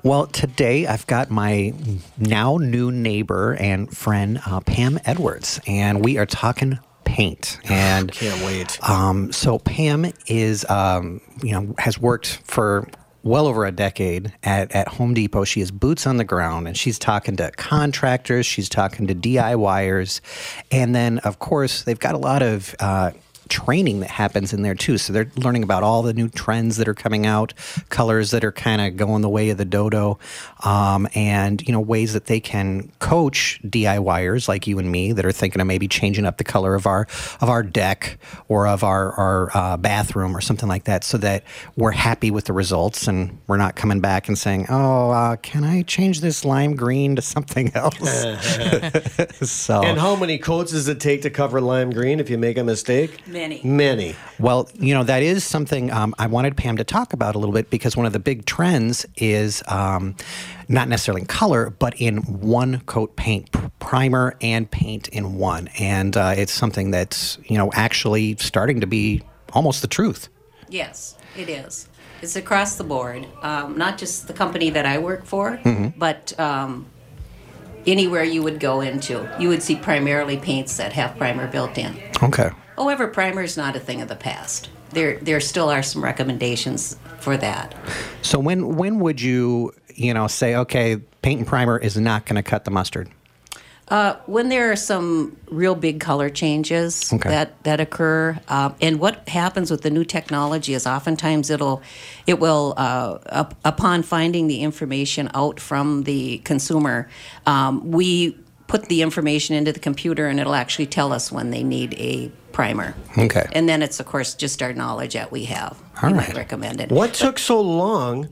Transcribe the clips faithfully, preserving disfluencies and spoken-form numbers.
Well, today I've got my now new neighbor and friend, uh, Pam Edwards, and we are talking paint. And can't wait. Um, so Pam is, um, you know, has worked for well over a decade at, at Home Depot. She has boots on the ground, and she's talking to contractors. She's talking to DIYers. And then, of course, they've got a lot of uh, training that happens in there, too. So they're learning about all the new trends that are coming out, colors that are kind of going the way of the dodo, um, and, you know, ways that they can coach DIYers like you and me that are thinking of maybe changing up the color of our of our deck or of our, our uh, bathroom or something like that, so that we're happy with the results and we're not coming back and saying, oh, uh, can I change this lime green to something else? So, and how many coats does it take to cover lime green if you make a mistake? Many. Many. Well, you know, that is something um, I wanted Pam to talk about a little bit, because one of the big trends is um, not necessarily in color, but in one coat paint, p- primer and paint in one. And uh, it's something that's, you know, actually starting to be almost the truth. Yes, it is. It's across the board, um, not just the company that I work for, mm-hmm. but um, anywhere you would go into, you would see primarily paints that have primer built in. Okay. However, primer is not a thing of the past. There, there still are some recommendations for that. So when when would you, you know, say, okay, paint and primer is not going to cut the mustard? Uh, when there are some real big color changes Okay. that, that occur, uh, and what happens with the new technology is oftentimes it'll, it will, uh, up, upon finding the information out from the consumer, um, we put the information into the computer and it'll actually tell us when they need a primer. Okay. And then it's, of course, just our knowledge that we have. All we right. might recommend it. What took so long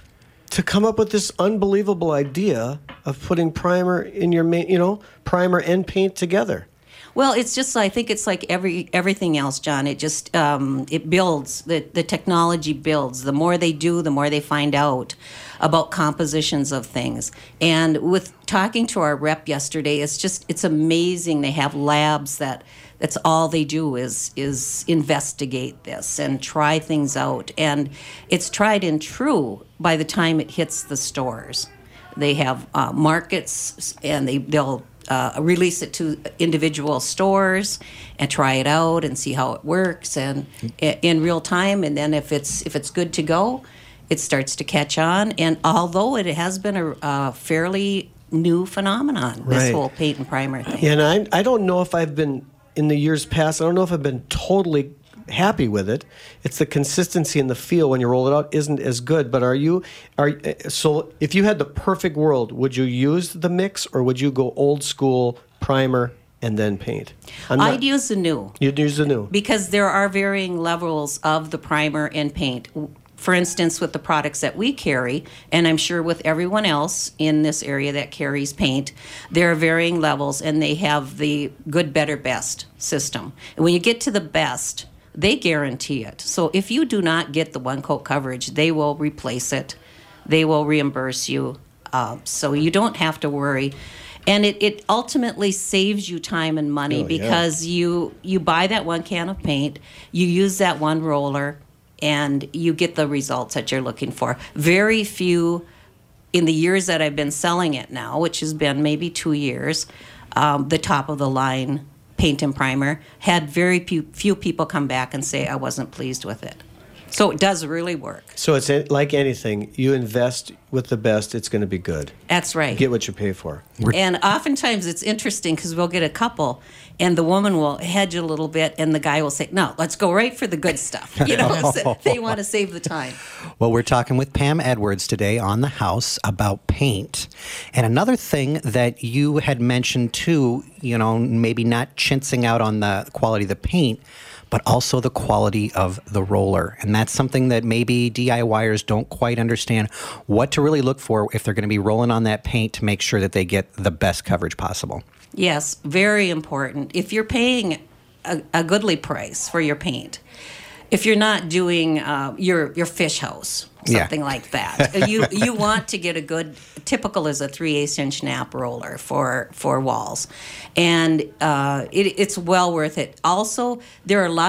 to come up with this unbelievable idea of putting primer in your main, you know, primer and paint together? Well, it's just, I think it's like every everything else, John. It just, um, it builds, the, the technology builds. The more they do, the more they find out about compositions of things. And with talking to our rep yesterday, it's just, it's amazing. They have labs that, that's all they do is is investigate this and try things out. And it's tried and true by the time it hits the stores. They have uh, markets, and they, they'll uh, release it to individual stores and try it out and see how it works and in real time. And then if it's if it's good to go, it starts to catch on. And although it has been a, a fairly new phenomenon, this Right. whole paint and primer thing. Yeah, and I, I don't know if I've been, in the years past, I don't know if I've been totally happy with it. It's the consistency and the feel when you roll it out isn't as good. But are you, are so if you had the perfect world, would you use the mix or would you go old school primer and then paint? I'm not- I'd use the new. You'd use the new. Because there are varying levels of the primer and paint. For instance, with the products that we carry, and I'm sure with everyone else in this area that carries paint, there are varying levels, and they have the good, better, best system. And when you get to the best, they guarantee it. So if you do not get the one coat coverage, they will replace it. They will reimburse you. Uh, so you don't have to worry. And it, it ultimately saves you time and money Oh, yeah. because you you buy that one can of paint, you use that one roller, and you get the results that you're looking for. Very few, in the years that I've been selling it now, which has been maybe two years, um, the top of the line paint and primer, had very few, few people come back and say, I wasn't pleased with it. So it does really work. So it's a- like anything. You invest with the best, it's going to be good. That's right. Get what you pay for. And oftentimes it's interesting because we'll get a couple and the woman will hedge a little bit and the guy will say, no, let's go right for the good stuff. You know, so they want to save the time. Well, we're talking with Pam Edwards today on The House about paint. And another thing that you had mentioned too, you know, maybe not chintzing out on the quality of the paint, but also the quality of the roller. And that's something that maybe DIYers don't quite understand what to really look for if they're going to be rolling on that paint to make sure that they get the best coverage possible. Yes, very important. If you're paying a, a goodly price for your paint, if you're not doing uh, your your fish house, something Yeah. like that, you you want to get a good, typical is a three eighths inch nap roller for for walls, and uh, it, it's well worth it. Also, there are a lot of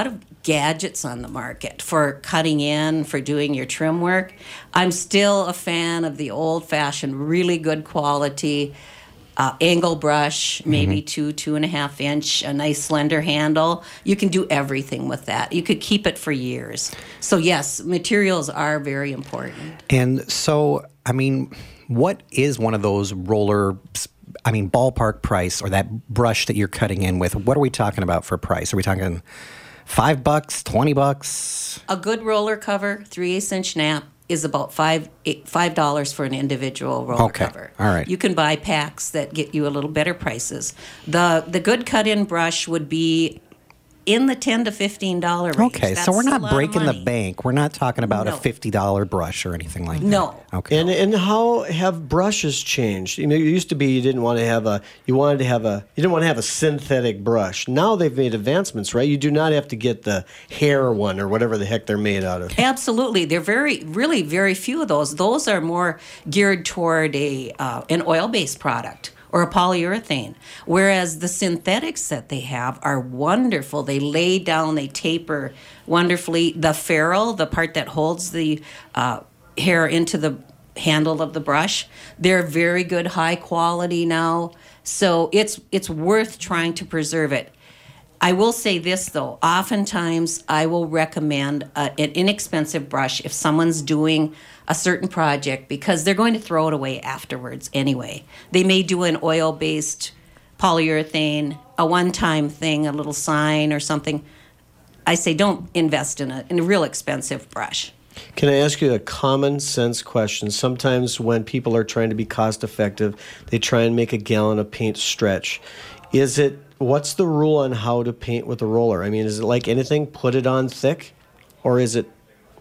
gadgets on the market for cutting in, for doing your trim work. I'm still a fan of the old-fashioned, really good quality uh, angle brush, maybe mm-hmm. two, two and a half inch, a nice slender handle. You can do everything with that. You could keep it for years. So yes, materials are very important. And so, I mean, what is one of those roller, I mean, ballpark price, or that brush that you're cutting in with? What are we talking about for price? Are we talking five bucks, twenty bucks? A good roller cover, three-eighths inch nap, is about five eight, five dollars for an individual roller okay. cover. All right. You can buy packs that get you a little better prices. The the good cut-in brush would be in the ten to fifteen dollar range. Okay, That's so we're a not lot of breaking the money. bank. We're not talking about No. a fifty dollar brush or anything like that. No. Okay. And and how have brushes changed? You know, it used to be you didn't want to have a you wanted to have a you didn't want to have a synthetic brush. Now they've made advancements, right? You do not have to get the hair one or whatever the heck they're made out of. Absolutely. They're very, really very few of those. Those are more geared toward a uh, an oil-based product or a polyurethane, whereas the synthetics that they have are wonderful. They lay down, they taper wonderfully. The ferrule, the part that holds the uh, hair into the handle of the brush, they're very good, high quality now. So it's it's worth trying to preserve it. I will say this, though. Oftentimes, I will recommend a, an inexpensive brush if someone's doing a certain project because they're going to throw it away afterwards anyway. They may do an oil-based polyurethane, a one-time thing, a little sign or something. I say don't invest in a, in a real expensive brush. Can I ask you a common sense question? Sometimes when people are trying to be cost effective, they try and make a gallon of paint stretch. Is it, what's the rule on how to paint with a roller? I mean, is it like anything, put it on thick? Or is it?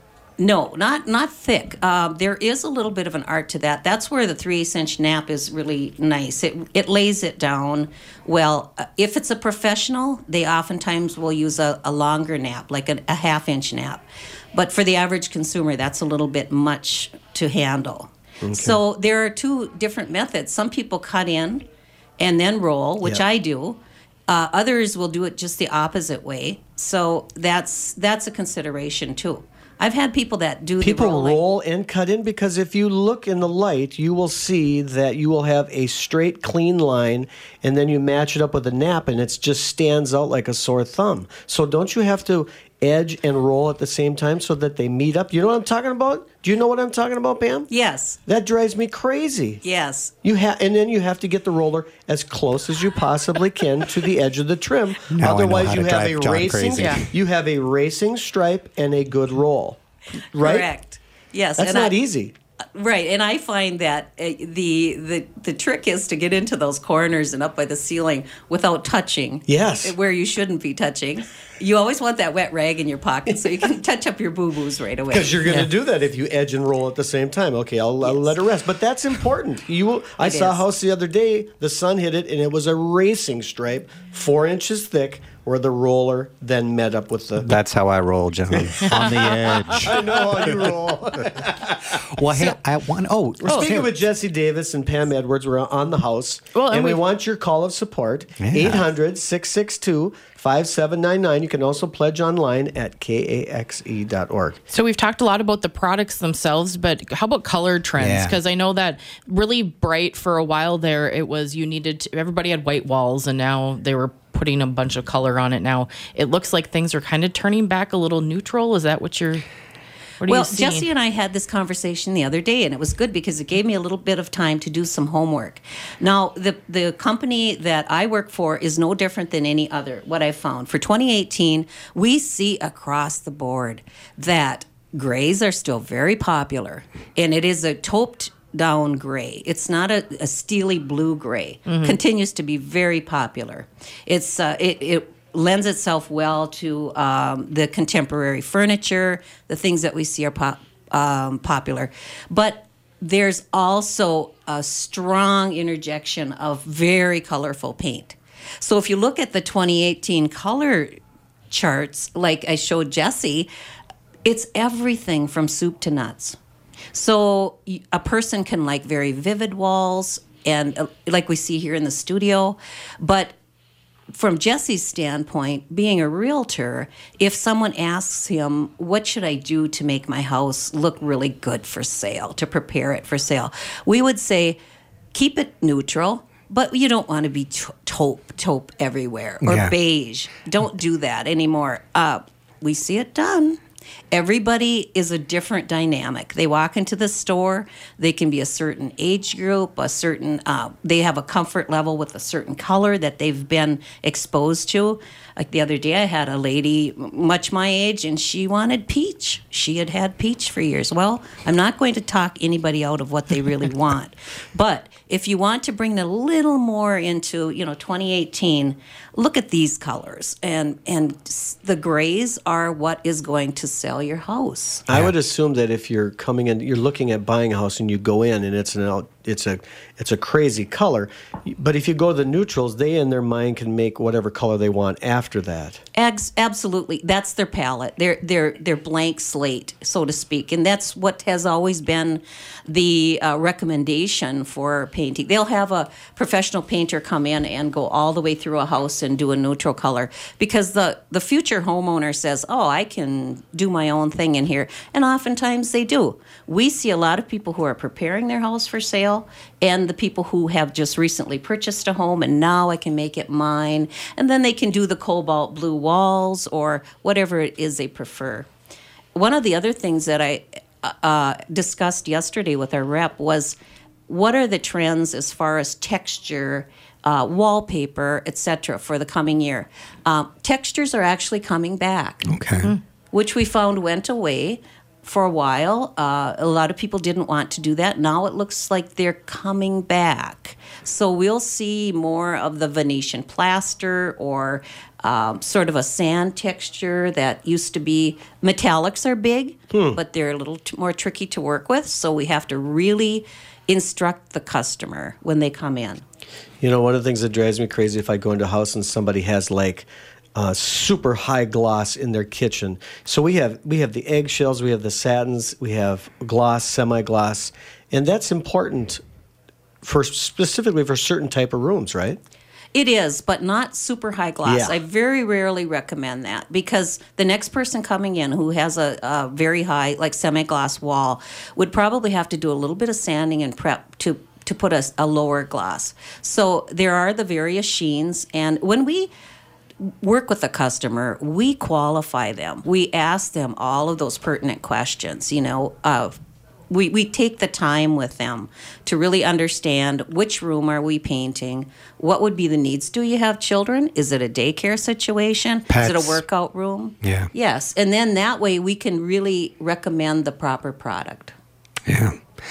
No, not not thick. Uh, there is a little bit of an art to that. That's where the three-eighths inch nap is really nice. It it lays it down well. Uh, if it's a professional, they oftentimes will use a, a longer nap, like a, a half-inch nap. But for the average consumer, that's a little bit much to handle. Okay. So there are two different methods. Some people cut in and then roll, which Yep. I do. Uh, others will do it just the opposite way. So that's that's a consideration too. I've had people that do People the rolling. roll and cut in, because if you look in the light, you will see that you will have a straight, clean line, and then you match it up with a nap, and it just stands out like a sore thumb. So don't you have to edge and roll at the same time so that they meet up? You know what I'm talking about? Do you know what I'm talking about, Pam? Yes. That drives me crazy. Yes. You have, and then you have to get the roller as close as you possibly can to the edge of the trim. Now I know Otherwise, how you to have drive a John racing, crazy. Yeah. you have a racing stripe and a good roll. Right? Correct. Yes. That's and not I, easy. Right, and I find that uh, the the the trick is to get into those corners and up by the ceiling without touching. Yes. Where you shouldn't be touching. You always want that wet rag in your pocket so you can touch up your boo-boos right away. Because you're going to Yeah. do that if you edge and roll at the same time. Okay, I'll, I'll Yes. let it rest. But that's important. You, will, I It saw a is. house the other day. The sun hit it, and it was a racing stripe, four inches thick, where the roller then met up with the. That's how I roll, John. On the edge. I know how you roll. Well, hey, I want. Oh, We're oh, speaking here. with Jesse Davis and Pam Edwards. We're on the house. Well, and and we we've- want your call of support. Yeah. eight hundred, six six two, five seven nine nine. You can also pledge online at K A X E dot org. So we've talked a lot about the products themselves, but how about color trends? Yeah. Because I know that really bright for a while there, it was you needed to, everybody had white walls, and now they were putting a bunch of color on it. Now it looks like things are kind of turning back a little neutral. Is that what you're? What are Well, you seeing? Jesse and I had this conversation the other day, and it was good because it gave me a little bit of time to do some homework. Now, the the company that I work for is no different than any other, what I found. For twenty eighteen, we see across the board that grays are still very popular, and it is a tauped down gray. It's not a, a steely blue gray. Continues to be very popular. It's uh, it, it lends itself well to um, the contemporary furniture. The things that we see are pop, um, popular, but there's also a strong interjection of very colorful paint. So if you look at the twenty eighteen color charts, like I showed Jesse, it's everything from soup to nuts. So y- a person can like very vivid walls, and uh, like we see here in the studio, but from Jesse's standpoint, being a realtor, if someone asks him, what should I do to make my house look really good for sale, to prepare it for sale, we would say, keep it neutral, but you don't want to be t- taupe, taupe everywhere, or Yeah. beige. Don't do that anymore. Uh, we see it done. Everybody is a different dynamic. They walk into the store, they can be a certain age group, a certain, uh, they have a comfort level with a certain color that they've been exposed to. Like the other day, I had a lady much my age, and she wanted peach. She had had peach for years. Well, I'm not going to talk anybody out of what they really want. But if you want to bring a little more into, you know, twenty eighteen, look at these colors. And, and s- the grays are what is going to sell your house. I would assume that if you're coming in, you're looking at buying a house and you go in and it's an out, it's a it's a crazy color, but if you go to the neutrals, they in their mind can make whatever color they want after that. Ex- absolutely, that's their palette. Their their their blank slate, so to speak, and that's what has always been the uh, recommendation for painting. They'll have a professional painter come in and go all the way through a house and do a neutral color, because the the future homeowner says, "Oh, I can do my own thing in here," and oftentimes they do. We see a lot of people who are preparing their house for sale, and the people who have just recently purchased a home and now I can make it mine, and then they can do the cobalt blue walls or whatever it is they prefer. One of the other things that I uh, discussed yesterday with our rep was, what are the trends as far as texture, uh, wallpaper, et cetera, for the coming year? Uh, textures are actually coming back, Okay. which we found went away for a while. Uh, a lot of people didn't want to do that. Now it looks like they're coming back. So we'll see more of the Venetian plaster, or um, sort of a sand texture that used to be. Metallics are big, but they're a little t- more tricky to work with. So we have to really instruct the customer when they come in. You know, one of the things that drives me crazy, if I go into a house and somebody has like uh, super high gloss in their kitchen. So we have we have the eggshells, we have the satins, we have gloss, semi-gloss, and that's important for specifically for certain type of rooms, right? It is, but not super high gloss. Yeah. I very rarely recommend that, because the next person coming in who has a, a very high, like semi-gloss wall, would probably have to do a little bit of sanding and prep to to put a, a lower gloss. So there are the various sheens, and when we work with a customer, we qualify them. We ask them all of those pertinent questions, you know, of We, we take the time with them to really understand which room are we painting, what would be the needs. Do you have children? Is it a daycare situation? Is it Pets. a workout room? Yeah. Yes, and then that way we can really recommend the proper product. Yeah.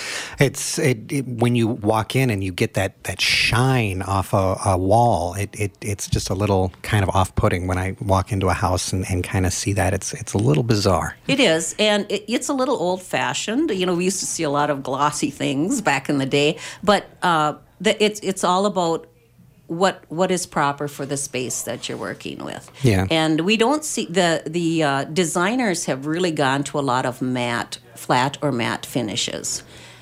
It's it, it when you walk in and you get that, that shine off a, a wall. It, it it's just a little kind of off-putting when I walk into a house and, and kind of see that. It's it's a little bizarre. It is, and it, it's a little old-fashioned. You know, we used to see a lot of glossy things back in the day, but uh, the, it's it's all about what what is proper for the space that you're working with. Yeah. And we don't see the the uh, designers have really gone to a lot of matte, flat or matte finishes.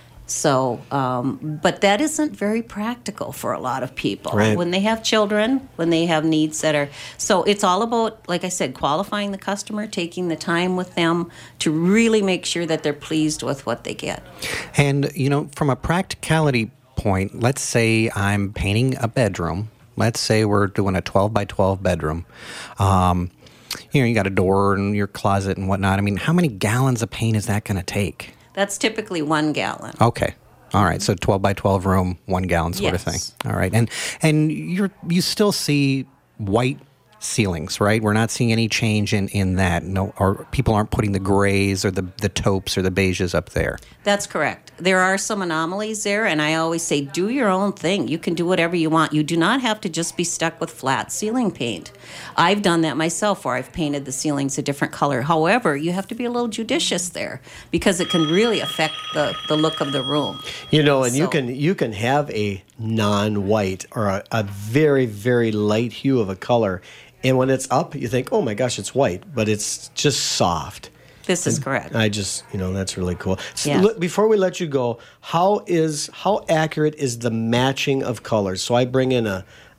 So, um, but that isn't very practical for a lot of people. Right. When they have children, when they have needs that are, so it's all about, like I said, qualifying the customer, taking the time with them to really make sure that they're pleased with what they get. And, you know, from a practicality point, let's say I'm painting a bedroom. Let's say we're doing a twelve by twelve bedroom. Um, you know, you got a door and your closet and whatnot. I mean, how many gallons of paint is that going to take? That's typically one gallon. Okay. All right. So twelve by twelve room, one gallon sort of thing. Yes. All right. And and you're you still see white ceilings, right? We're not seeing any change in, in that. No, or people aren't putting the grays or the, the taupes or the beiges up there. That's correct. There are some anomalies there, and I always say, do your own thing. You can do whatever you want. You do not have to just be stuck with flat ceiling paint. I've done that myself, where I've painted the ceilings a different color. However, you have to be a little judicious there, because it can really affect the, the look of the room. You know, and you So- can you can have a non-white or a, a very very light hue of a color, and when it's up, you think, oh my gosh, it's white, but it's just soft. This is correct. I just, you know, that's really cool. So Yeah. look, before we let you go, how is how accurate is the matching of colors? So I bring in a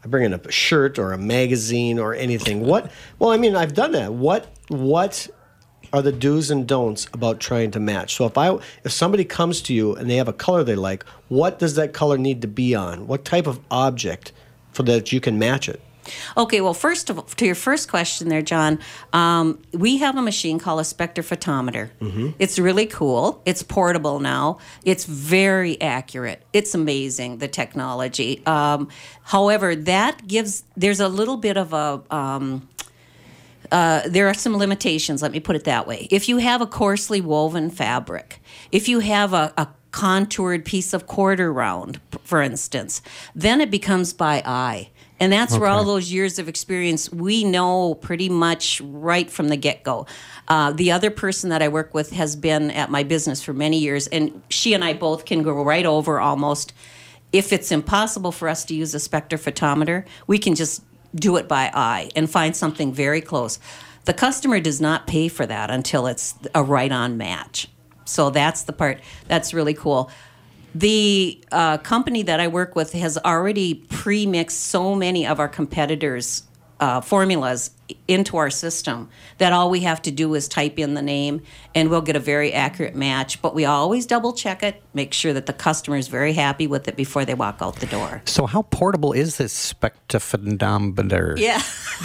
I bring in a shirt or a magazine or anything. What? Well, I mean, I've done that. What? What are the do's and don'ts about trying to match? So if I if somebody comes to you and they have a color they like, what does that color need to be on? What type of object for that you can match it? Okay, well, first of all, to your first question there, John, um, we have a machine called a spectrophotometer. Mm-hmm. It's really cool. It's portable now. It's very accurate. It's amazing, the technology. Um, however, that gives, there's a little bit of a, um, uh, there are some limitations, let me put it that way. If you have a coarsely woven fabric, if you have a, a contoured piece of quarter round, for instance, then it becomes by eye. And that's okay. Where all those years of experience, we know pretty much right from the get-go. Uh, the other person that I work with has been at my business for many years, and she and I both can go right over almost. If it's impossible for us to use a spectrophotometer, we can just do it by eye and find something very close. The customer does not pay for that until it's a right-on match. So that's the part that's really cool. The uh, company that I work with has already pre-mixed so many of our competitors' uh, formulas into our system that all we have to do is type in the name and we'll get a very accurate match. But we always double check it, make sure that the customer is very happy with it before they walk out the door. So how portable is this spectrophotometer? Yeah.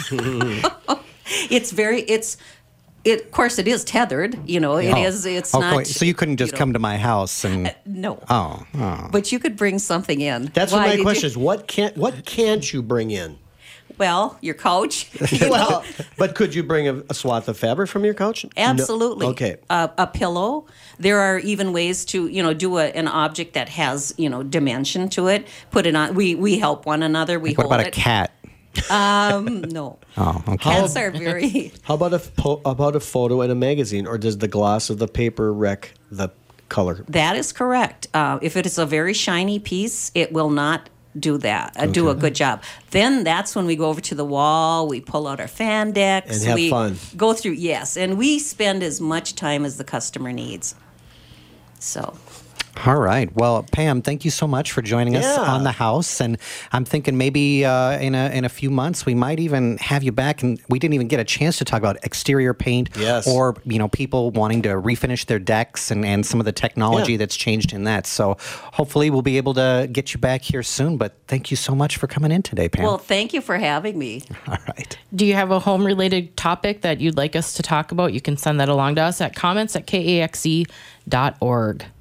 It's very, it's... It, of course, it is tethered. You know, it oh. is. It's okay. not. So you couldn't just you know, come to my house and uh, no. Oh, oh. But you could bring something in. That's Why what my did question you- is. What can't what can't you bring in? Well, your couch. You Well, know. but could you bring a, a swath of fabric from your couch? Absolutely. No. Okay. Uh, a pillow. There are even ways to, you know, do a, an object that has, you know, dimension to it. Put it on. We we help one another. We What hold about it. a cat? Um, no. Oh, okay. Cats are very. How about a po- about a photo in a magazine, or does the gloss of the paper wreck the color? That is correct. Uh, if it is a very shiny piece, it will not do that. Uh, do a good job. Then that's when we go over to the wall. We pull out our fan decks And have we fun. Go through yes, and we spend as much time as the customer needs. So. All right. Well, Pam, thank you so much for joining us Yeah. on the house. And I'm thinking maybe uh, in a in a few months we might even have you back. And we didn't even get a chance to talk about exterior paint, Yes. or you know people wanting to refinish their decks and, and some of the technology Yeah. that's changed in that. So hopefully we'll be able to get you back here soon. But thank you so much for coming in today, Pam. Well, thank you for having me. All right. Do you have a home-related topic that you'd like us to talk about? You can send that along to us at comments at K A X E dot org.